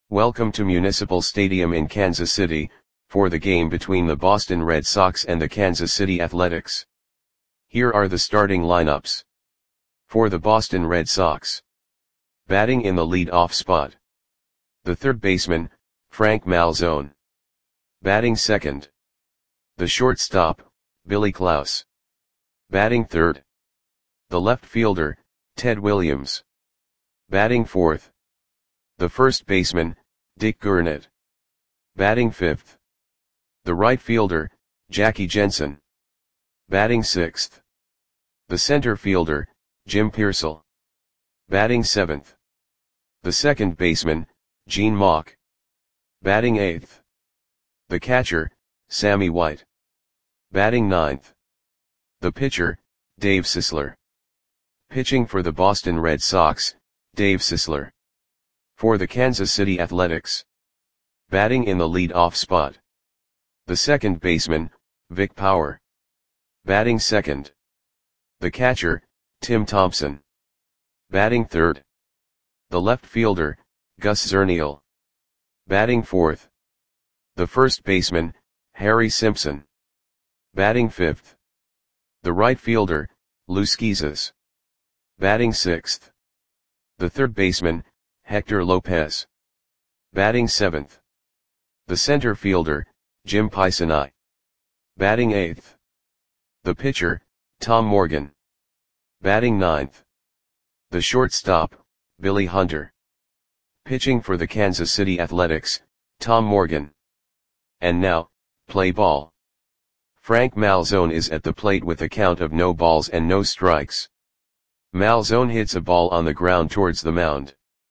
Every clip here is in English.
Welcome to Municipal Stadium in Kansas City, for the game between the Boston Red Sox and the Kansas City Athletics. Here are the starting lineups. For the Boston Red Sox. Batting in the lead-off spot. The third baseman, Frank Malzone. Batting second. The shortstop, Billy Klaus. Batting third. The left fielder, Ted Williams. Batting fourth. The first baseman, Dick Gurnett. Batting fifth. The right fielder, Jackie Jensen. Batting sixth. The center fielder, Jim Piersall. Batting seventh. The second baseman, Gene Mauch. Batting eighth. The catcher, Sammy White. Batting ninth. The pitcher, Dave Sisler. Pitching for the Boston Red Sox, Dave Sisler. For the Kansas City Athletics. Batting in the lead-off spot. The second baseman, Vic Power. Batting second. The catcher, Tim Thompson. Batting third. The left fielder, Gus Zernial. Batting fourth. The first baseman, Harry Simpson. Batting fifth. The right fielder, Lou Schizas. Batting sixth. The third baseman, Hector Lopez. Batting seventh. The center fielder, Jim Pisani. Batting eighth. The pitcher, Tom Morgan. Batting ninth. The shortstop, Billy Hunter. Pitching for the Kansas City Athletics, Tom Morgan. And now, play ball. Frank Malzone is at the plate with a count of no balls and no strikes. Malzone hits a ball on the ground towards the mound.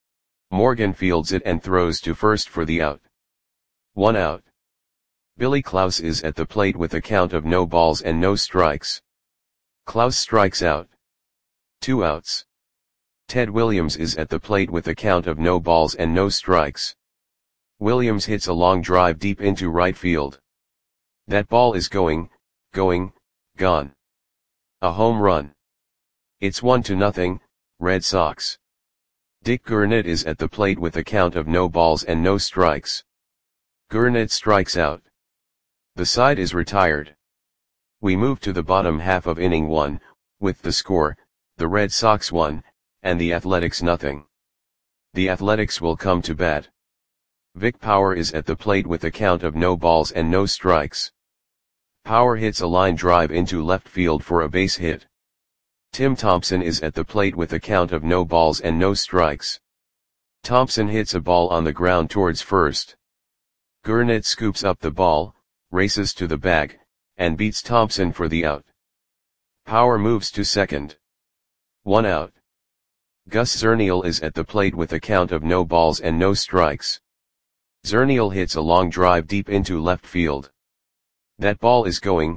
Morgan fields it and throws to first for the out. 1 out. Billy Klaus is at the plate with a count of no balls and no strikes. Klaus strikes out. 2 outs. Ted Williams is at the plate with a count of no balls and no strikes. Williams hits a long drive deep into right field. That ball is gone. A home run. It's 1-0, Red Sox. Dick Gurnett is at the plate with a count of no balls and no strikes. Gurnett strikes out. The side is retired. We move to the bottom half of inning 1, with the score, the Red Sox 1, and the Athletics 0. The Athletics will come to bat. Vic Power is at the plate with a count of no balls and no strikes. Power hits a line drive into left field for a base hit. Tim Thompson is at the plate with a count of no balls and no strikes. Thompson hits a ball on the ground towards first. Gurnett scoops up the ball, races to the bag, and beats Thompson for the out. Power moves to second. 1 out. Gus Zernial is at the plate with a count of no balls and no strikes. Zernial hits a long drive deep into left field. That ball is gone.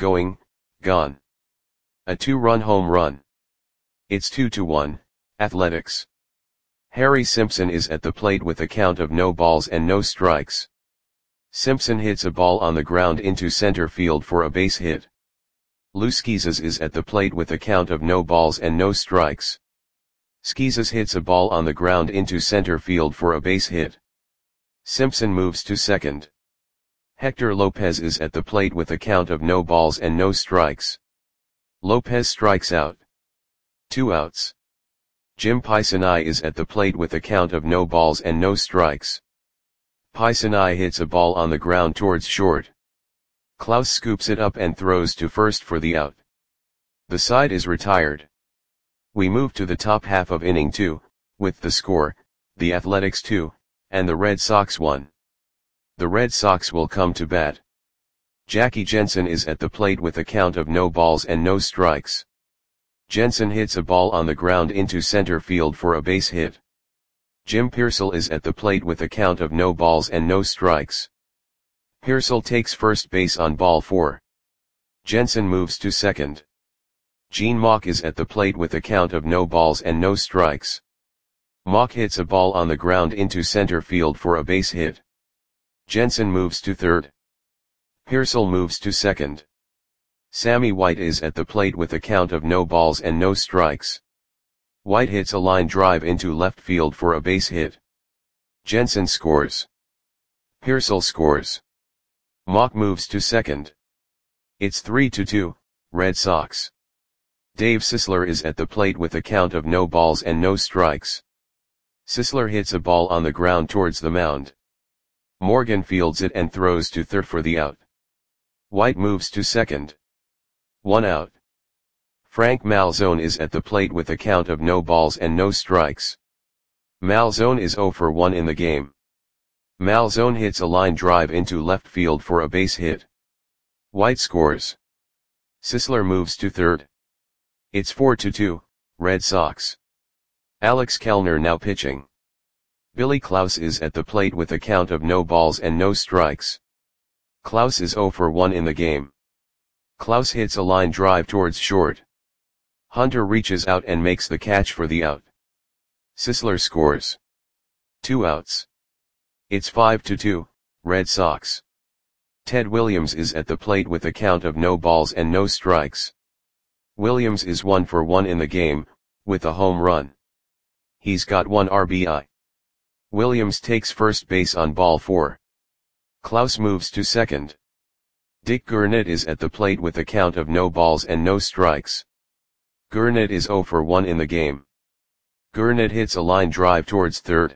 A 2-run home run. It's 2-1, Athletics. Harry Simpson is at the plate with a count of no balls and no strikes. Simpson hits a ball on the ground into center field for a base hit. Lou Schizas is at the plate with a count of no balls and no strikes. Schizas hits a ball on the ground into center field for a base hit. Simpson moves to second. Hector Lopez is at the plate with a count of no balls and no strikes. Lopez strikes out. 2 outs. Jim Pisani is at the plate with a count of no balls and no strikes. Pisani hits a ball on the ground towards short. Klaus scoops it up and throws to first for the out. The side is retired. We move to the top half of inning 2, with the score, the Athletics 2, and the Red Sox 1. The Red Sox will come to bat. Jackie Jensen is at the plate with a count of no balls and no strikes. Jensen hits a ball on the ground into center field for a base hit. Jim Piersall is at the plate with a count of no balls and no strikes. Piersall takes first base on ball 4. Jensen moves to second. Gene Mauch is at the plate with a count of no balls and no strikes. Mauch hits a ball on the ground into center field for a base hit. Jensen moves to third. Piersall moves to second. Sammy White is at the plate with a count of no balls and no strikes. White hits a line drive into left field for a base hit. Jensen scores. Pearsall scores. Mock moves to second. It's 3-2, Red Sox. Dave Sisler is at the plate with a count of no balls and no strikes. Sisler hits a ball on the ground towards the mound. Morgan fields it and throws to third for the out. White moves to second. 1 out. Frank Malzone is at the plate with a count of no balls and no strikes. Malzone is 0 for 1 in the game. Malzone hits a line drive into left field for a base hit. White scores. Sisler moves to third. It's 4-2, Red Sox. Alex Kellner now pitching. Billy Klaus is at the plate with a count of no balls and no strikes. Klaus is 0 for 1 in the game. Klaus hits a line drive towards short. Hunter reaches out and makes the catch for the out. Sisler scores. 2 outs. It's 5-2, Red Sox. Ted Williams is at the plate with a count of no balls and no strikes. Williams is 1 for 1 in the game, with a home run. He's got 1 RBI. Williams takes first base on ball 4. Klaus moves to second. Dick Gurnett is at the plate with a count of no balls and no strikes. Gurnett is 0 for 1 in the game. Gurnett hits a line drive towards third.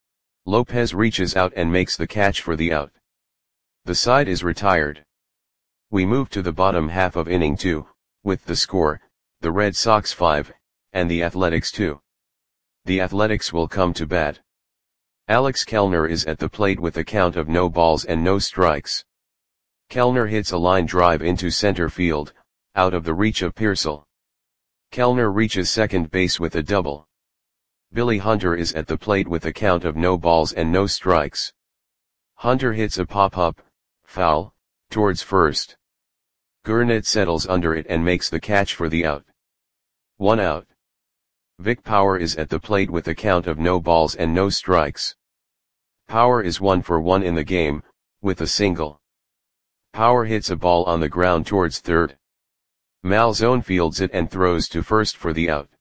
Lopez reaches out and makes the catch for the out. The side is retired. We move to the bottom half of inning 2, with the score, the Red Sox 5, and the Athletics 2. The Athletics will come to bat. Alex Kellner is at the plate with a count of no balls and no strikes. Kellner hits a line drive into center field, out of the reach of Pearsall. Kellner reaches second base with a double. Billy Hunter is at the plate with a count of no balls and no strikes. Hunter hits a pop-up, foul, towards first. Gurnett settles under it and makes the catch for the out. 1 out. Vic Power is at the plate with a count of no balls and no strikes. Power is 1 for 1 in the game, with a single. Power hits a ball on the ground towards third. Malzone fields it and throws to first for the out.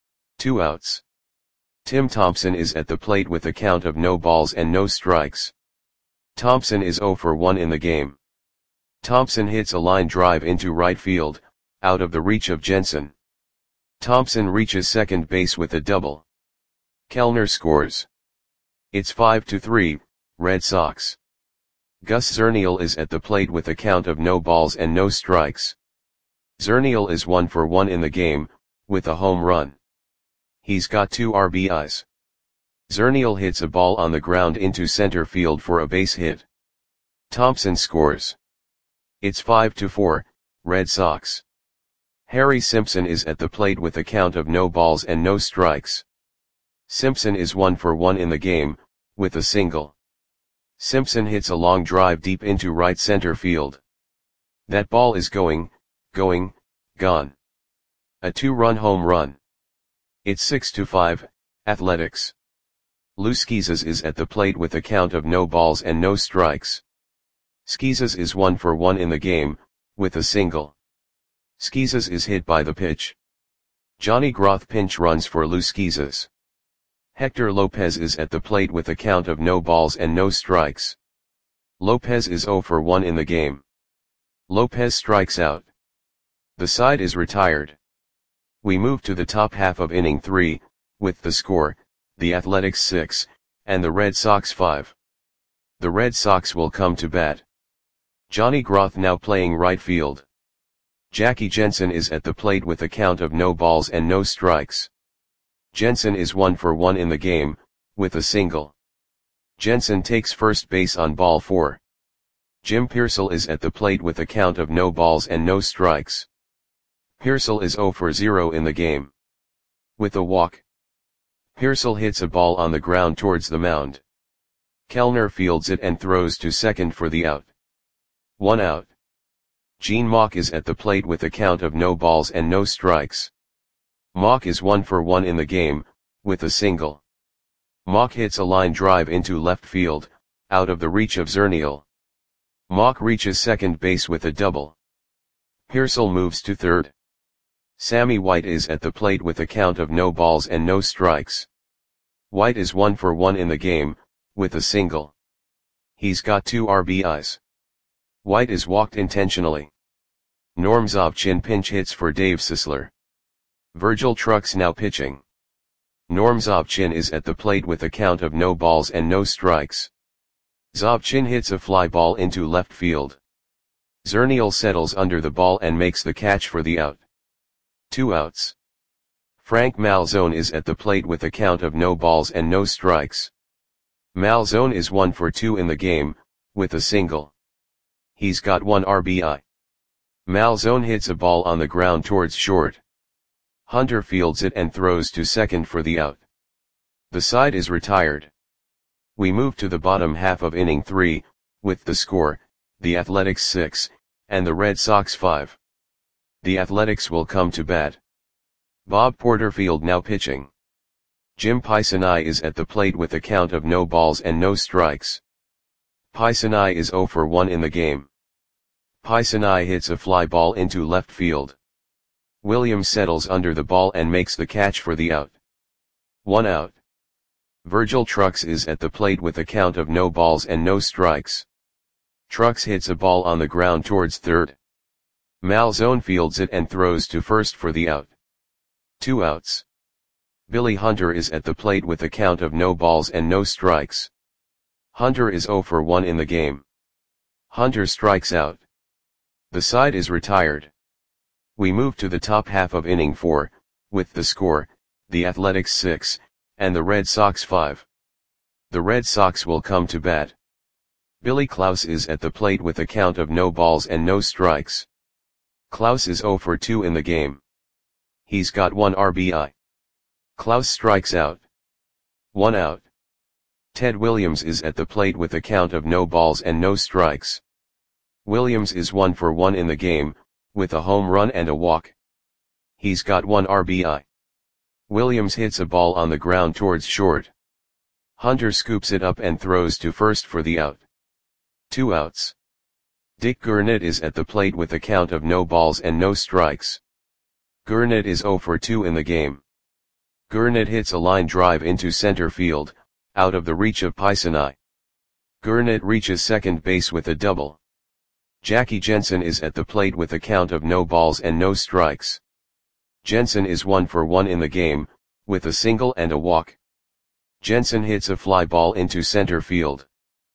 2 outs. Tim Thompson is at the plate with a count of no balls and no strikes. Thompson is 0 for 1 in the game. Thompson hits a line drive into right field, out of the reach of Jensen. Thompson reaches second base with a double. Kellner scores. It's 5-3, Red Sox. Gus Zernial is at the plate with a count of no balls and no strikes. Zernial is 1 for 1 in the game, with a home run. He's got 2 RBIs. Zernial hits a ball on the ground into center field for a base hit. Thompson scores. It's 5-4, Red Sox. Harry Simpson is at the plate with a count of no balls and no strikes. Simpson is 1 for 1 in the game, with a single. Simpson hits a long drive deep into right center field. That ball is gone. A 2-run home run. It's 6-5, Athletics. Lou Schizas is at the plate with a count of no balls and no strikes. Schizas is 1 for 1 in the game, with a single. Schizas is hit by the pitch. Johnny Groth pinch runs for Lou Schizas. Hector Lopez is at the plate with a count of no balls and no strikes. Lopez is 0 for 1 in the game. Lopez strikes out. The side is retired. We move to the top half of inning 3, with the score, the Athletics 6, and the Red Sox 5. The Red Sox will come to bat. Johnny Groth now playing right field. Jackie Jensen is at the plate with a count of no balls and no strikes. Jensen is 1 for 1 in the game, with a single. Jensen takes first base on ball 4. Jim Pearsall is at the plate with a count of no balls and no strikes. Pearsall is 0 for 0 in the game. With a walk. Pearsall hits a ball on the ground towards the mound. Kellner fields it and throws to second for the out. 1 out. Gene Mauch is at the plate with a count of no balls and no strikes. Mauch is 1 for 1 in the game, with a single. Mauch hits a line drive into left field, out of the reach of Zernial. Mauch reaches second base with a double. Pearsall moves to third. Sammy White is at the plate with a count of no balls and no strikes. White is 1 for 1 in the game, with a single. He's got 2 RBIs. White is walked intentionally. Norm Zobchin pinch hits for Dave Sisler. Virgil Trucks now pitching. Norm Zobchin is at the plate with a count of no balls and no strikes. Zobchin hits a fly ball into left field. Zernial settles under the ball and makes the catch for the out. 2 outs. Frank Malzone is at the plate with a count of no balls and no strikes. Malzone is 1 for 2 in the game, with a single. He's got 1 RBI. Malzone hits a ball on the ground towards short. Hunter fields it and throws to second for the out. The side is retired. We move to the bottom half of inning 3, with the score, the Athletics 6, and the Red Sox 5. The Athletics will come to bat. Bob Porterfield now pitching. Jim Pisani is at the plate with a count of no balls and no strikes. Pisani is 0 for 1 in the game. Pisani hits a fly ball into left field. Williams settles under the ball and makes the catch for the out. 1 out. Virgil Trucks is at the plate with a count of no balls and no strikes. Trucks hits a ball on the ground towards third. Malzone fields it and throws to first for the out. 2 outs. Billy Hunter is at the plate with a count of no balls and no strikes. Hunter is 0 for 1 in the game. Hunter strikes out. The side is retired. We move to the top half of inning 4, with the score, the Athletics 6, and the Red Sox 5. The Red Sox will come to bat. Billy Klaus is at the plate with a count of no balls and no strikes. Klaus is 0 for 2 in the game. He's got 1 RBI. Klaus strikes out. 1 out. Ted Williams is at the plate with a count of no balls and no strikes. Williams is 1 for 1 in the game, with a home run and a walk. He's got 1 RBI. Williams hits a ball on the ground towards short. Hunter scoops it up and throws to first for the out. 2 outs. Dick Gurnett is at the plate with a count of no balls and no strikes. Gurnett is 0 for 2 in the game. Gurnett hits a line drive into center field, out of the reach of Pisani. Gurnett reaches second base with a double. Jackie Jensen is at the plate with a count of no balls and no strikes. Jensen is 1 for 1 in the game, with a single and a walk. Jensen hits a fly ball into center field.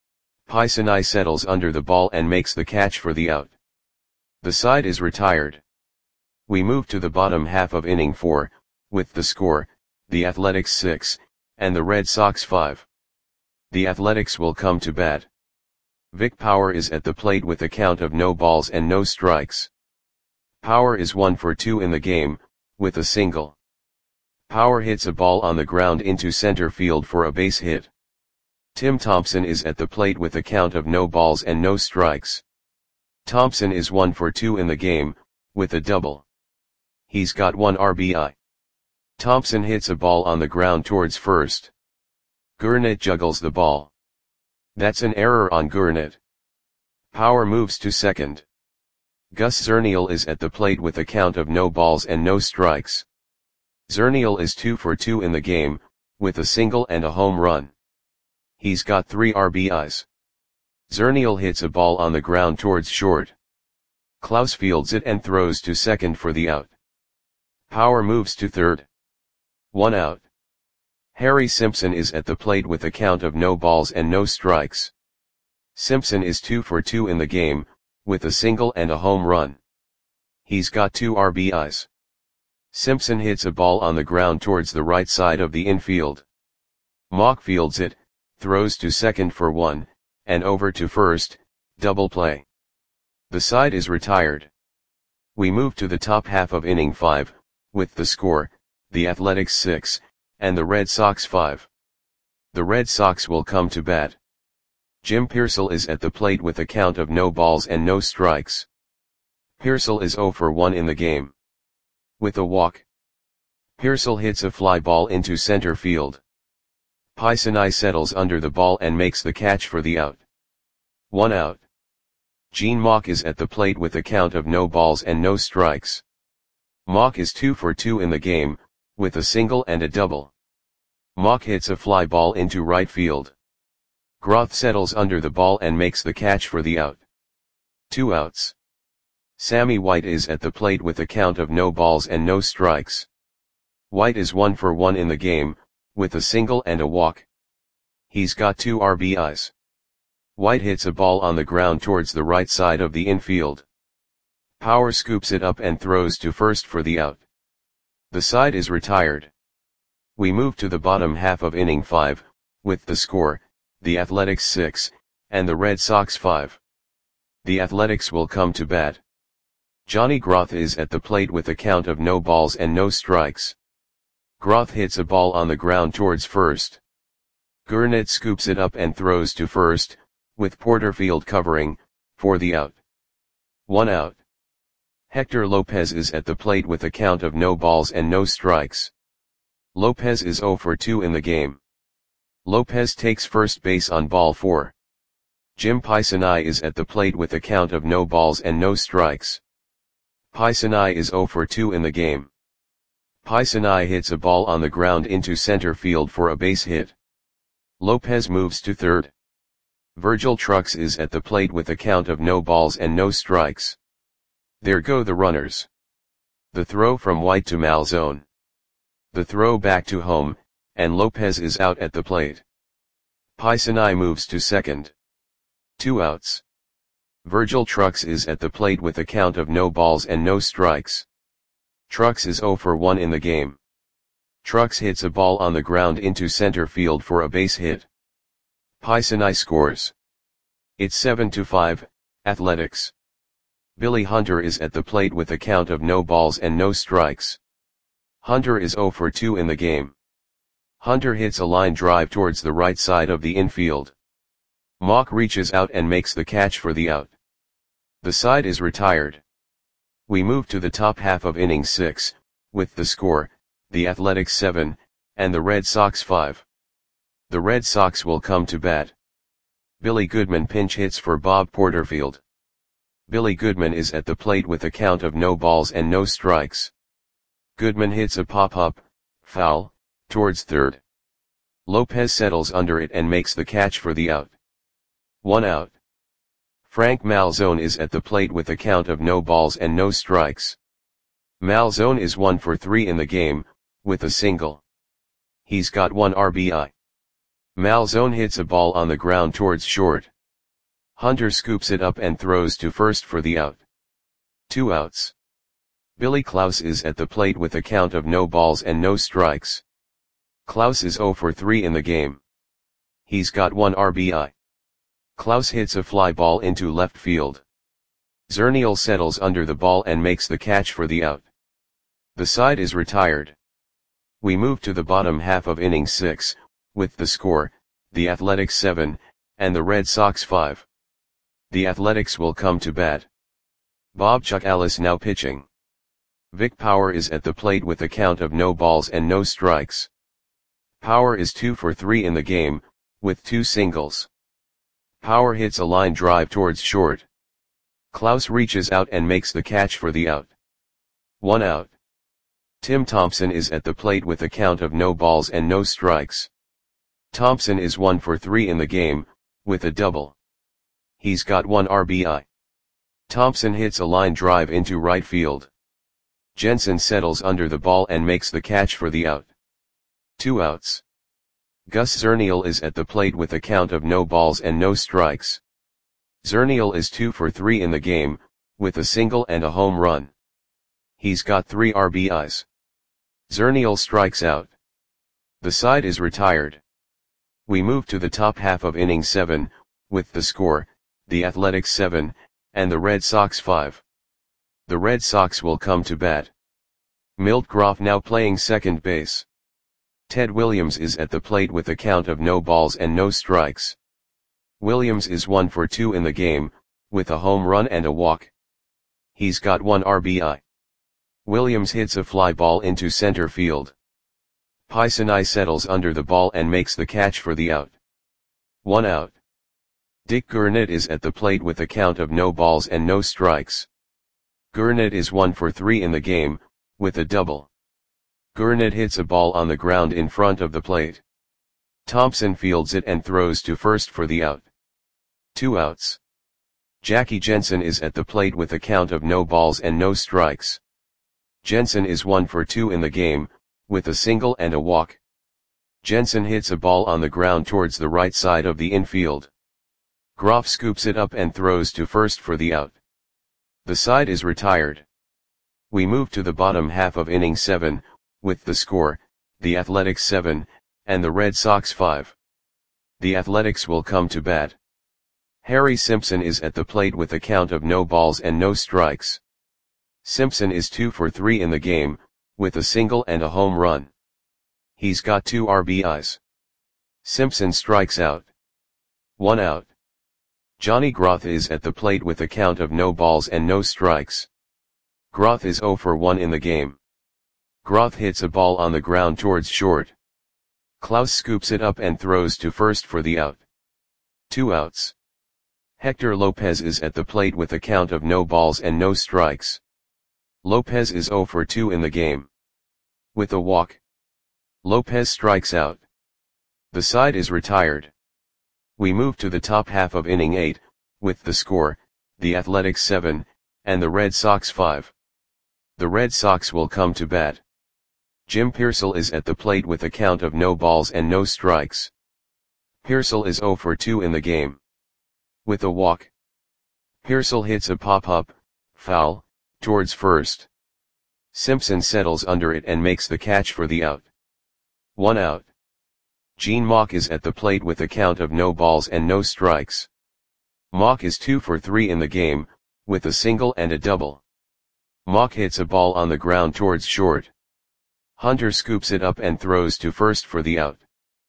Pisani settles under the ball and makes the catch for the out. The side is retired. We move to the bottom half of inning 4, with the score, the Athletics 6, and the Red Sox 5. The Athletics will come to bat. Vic Power is at the plate with a count of no balls and no strikes. Power is 1 for 2 in the game, with a single. Power hits a ball on the ground into center field for a base hit. Tim Thompson is at the plate with a count of no balls and no strikes. Thompson is 1 for 2 in the game, with a double. He's got 1 RBI. Thompson hits a ball on the ground towards first. Gurnett juggles the ball. That's an error on Gurnett. Power moves to second. Gus Zernial is at the plate with a count of no balls and no strikes. Zernial is 2 for 2 in the game, with a single and a home run. He's got 3 RBIs. Zernial hits a ball on the ground towards short. Klaus fields it and throws to second for the out. Power moves to third. 1 out. Harry Simpson is at the plate with a count of no balls and no strikes. Simpson is 2 for 2 in the game, with a single and a home run. He's got 2 RBIs. Simpson hits a ball on the ground towards the right side of the infield. Mock fields it, throws to second for 1, and over to first, double play. The side is retired. We move to the top half of inning 5, with the score, the Athletics 6, and the Red Sox 5. The Red Sox will come to bat. Jim Piersall is at the plate with a count of no balls and no strikes. Piersall is 0 for 1 in the game. With a walk. Piersall hits a fly ball into center field. Pisani settles under the ball and makes the catch for the out. 1 out. Gene Mauch is at the plate with a count of no balls and no strikes. Mauch is 2 for 2 in the game, with a single and a double. Mauch hits a fly ball into right field. Groth settles under the ball and makes the catch for the out. 2 outs. Sammy White is at the plate with a count of no balls and no strikes. White is 1 for 1 in the game, with a single and a walk. He's got 2 RBIs. White hits a ball on the ground towards the right side of the infield. Power scoops it up and throws to first for the out. The side is retired. We move to the bottom half of inning 5, with the score, the Athletics 6, and the Red Sox 5. The Athletics will come to bat. Johnny Groth is at the plate with a count of no balls and no strikes. Groth hits a ball on the ground towards first. Gurnett scoops it up and throws to first, with Porterfield covering, for the out. 1 out. Hector Lopez is at the plate with a count of no balls and no strikes. Lopez is 0 for 2 in the game. Lopez takes first base on ball 4. Jim Pisani is at the plate with a count of no balls and no strikes. Pisani is 0 for 2 in the game. Pisani hits a ball on the ground into center field for a base hit. Lopez moves to third. Virgil Trucks is at the plate with a count of no balls and no strikes. There go the runners. The throw from White to Malzone. The throw back to home, and Lopez is out at the plate. Pisani moves to second. 2 outs. Virgil Trucks is at the plate with a count of no balls and no strikes. Trucks is 0 for 1 in the game. Trucks hits a ball on the ground into center field for a base hit. Pisani scores. It's 7-5, Athletics. Billy Hunter is at the plate with a count of no balls and no strikes. Hunter is 0 for 2 in the game. Hunter hits a line drive towards the right side of the infield. Mock reaches out and makes the catch for the out. The side is retired. We move to the top half of inning 6, with the score, the Athletics 7, and the Red Sox 5. The Red Sox will come to bat. Billy Goodman pinch hits for Bob Porterfield. Billy Goodman is at the plate with a count of no balls and no strikes. Goodman hits a pop-up, foul, towards third. Lopez settles under it and makes the catch for the out. 1 out. Frank Malzone is at the plate with a count of no balls and no strikes. Malzone is 1 for 3 in the game, with a single. He's got 1 RBI. Malzone hits a ball on the ground towards short. Hunter scoops it up and throws to first for the out. 2 outs. Billy Klaus is at the plate with a count of no balls and no strikes. Klaus is 0 for 3 in the game. He's got 1 RBI. Klaus hits a fly ball into left field. Zernial settles under the ball and makes the catch for the out. The side is retired. We move to the bottom half of inning 6, with the score, the Athletics 7, and the Red Sox 5. The Athletics will come to bat. Bob Chuck Ellis now pitching. Vic Power is at the plate with a count of no balls and no strikes. Power is 2 for 3 in the game, with 2 singles. Power hits a line drive towards short. Klaus reaches out and makes the catch for the out. 1 out. Tim Thompson is at the plate with a count of no balls and no strikes. Thompson is 1 for 3 in the game, with a double. He's got 1 RBI. Thompson hits a line drive into right field. Jensen settles under the ball and makes the catch for the out. 2 outs. Gus Zernial is at the plate with a count of no balls and no strikes. Zernial is 2 for 3 in the game, with a single and a home run. He's got 3 RBIs. Zernial strikes out. The side is retired. We move to the top half of inning 7, with the score, the Athletics 7, and the Red Sox 5. The Red Sox will come to bat. Milt Groff now playing second base. Ted Williams is at the plate with a count of no balls and no strikes. Williams is 1 for 2 in the game, with a home run and a walk. He's got 1 RBI. Williams hits a fly ball into center field. Pisani settles under the ball and makes the catch for the out. 1 out. Dick Gurnett is at the plate with a count of no balls and no strikes. Gurnett is 1 for 3 in the game, with a double. Gurnett hits a ball on the ground in front of the plate. Thompson fields it and throws to first for the out. 2 outs. Jackie Jensen is at the plate with a count of no balls and no strikes. Jensen is 1 for 2 in the game, with a single and a walk. Jensen hits a ball on the ground towards the right side of the infield. Groff scoops it up and throws to first for the out. The side is retired. We move to the bottom half of inning 7, with the score, the Athletics 7, and the Red Sox 5. The Athletics will come to bat. Harry Simpson is at the plate with a count of no balls and no strikes. Simpson is 2 for 3 in the game, with a single and a home run. He's got 2 RBIs. Simpson strikes out. 1 out. Johnny Groth is at the plate with a count of no balls and no strikes. Groth is 0 for 1 in the game. Groth hits a ball on the ground towards short. Klaus scoops it up and throws to first for the out. 2 outs. Hector Lopez is at the plate with a count of no balls and no strikes. Lopez is 0 for 2 in the game. With a walk, Lopez strikes out. The side is retired. We move to the top half of inning 8, with the score, the Athletics 7, and the Red Sox 5. The Red Sox will come to bat. Jim Piersall is at the plate with a count of no balls and no strikes. Piersall is 0 for 2 in the game. With a walk, Piersall hits a pop-up, foul, towards first. Simpson settles under it and makes the catch for the out. 1 out. Gene Mauch is at the plate with a count of no balls and no strikes. Mauch is 2 for 3 in the game, with a single and a double. Mauch hits a ball on the ground towards short. Hunter scoops it up and throws to first for the out.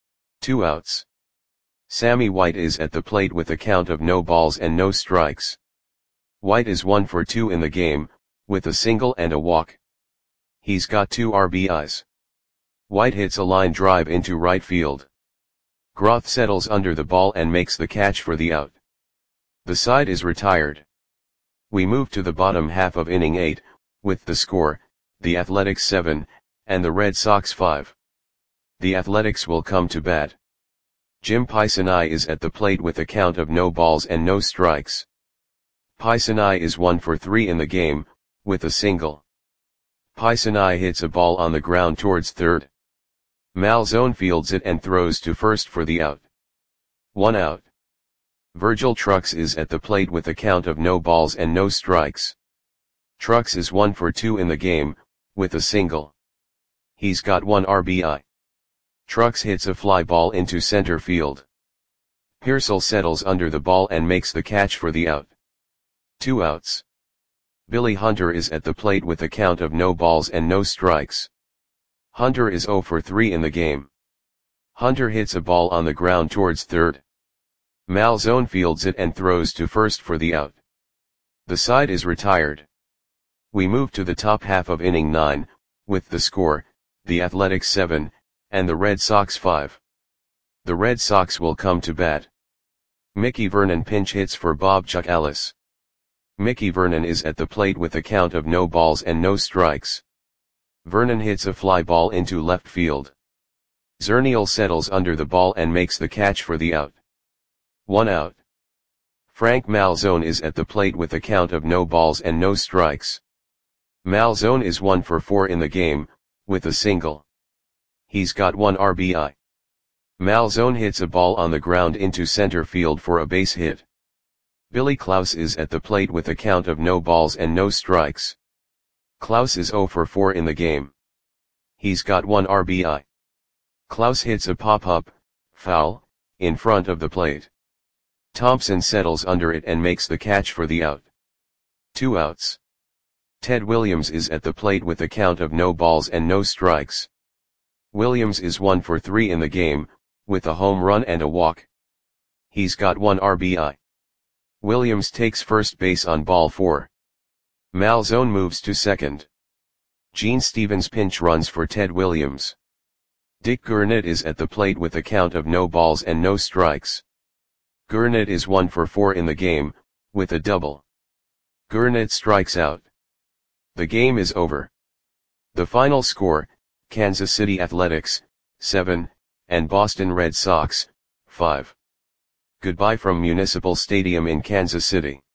2 outs. Sammy White is at the plate with a count of no balls and no strikes. White is 1 for 2 in the game, with a single and a walk. He's got 2 RBIs. White hits a line drive into right field. Groth settles under the ball and makes the catch for the out. The side is retired. We move to the bottom half of inning 8, with the score, the Athletics 7, and the Red Sox 5. The Athletics will come to bat. Jim Pisani is at the plate with a count of no balls and no strikes. Pisani is 1 for 3 in the game, with a single. Pisani hits a ball on the ground towards third. Malzone fields it and throws to first for the out. 1 out. Virgil Trucks is at the plate with a count of no balls and no strikes. Trucks is 1 for 2 in the game, with a single. He's got 1 RBI. Trucks hits a fly ball into center field. Piersall settles under the ball and makes the catch for the out. 2 outs. Billy Hunter is at the plate with a count of no balls and no strikes. Hunter is 0 for 3 in the game. Hunter hits a ball on the ground towards third. Malzone fields it and throws to first for the out. The side is retired. We move to the top half of inning 9, with the score, the Athletics 7, and the Red Sox 5. The Red Sox will come to bat. Mickey Vernon pinch hits for Bob Chuck Ellis. Mickey Vernon is at the plate with a count of no balls and no strikes. Vernon hits a fly ball into left field. Zernial settles under the ball and makes the catch for the out. 1 out. Frank Malzone is at the plate with a count of no balls and no strikes. Malzone is 1 for 4 in the game, with a single. He's got 1 RBI. Malzone hits a ball on the ground into center field for a base hit. Billy Klaus is at the plate with a count of no balls and no strikes. Klaus is 0 for 4 in the game. He's got 1 RBI. Klaus hits a pop-up, foul, in front of the plate. Thompson settles under it and makes the catch for the out. 2 outs. Ted Williams is at the plate with a count of no balls and no strikes. Williams is 1 for 3 in the game, with a home run and a walk. He's got 1 RBI. Williams takes first base on ball 4. Malzone moves to second. Gene Stevens pinch runs for Ted Williams. Dick Gurnett is at the plate with a count of no balls and no strikes. Gurnett is 1 for 4 in the game, with a double. Gurnett strikes out. The game is over. The final score, Kansas City Athletics, 7, and Boston Red Sox, 5. Goodbye from Municipal Stadium in Kansas City.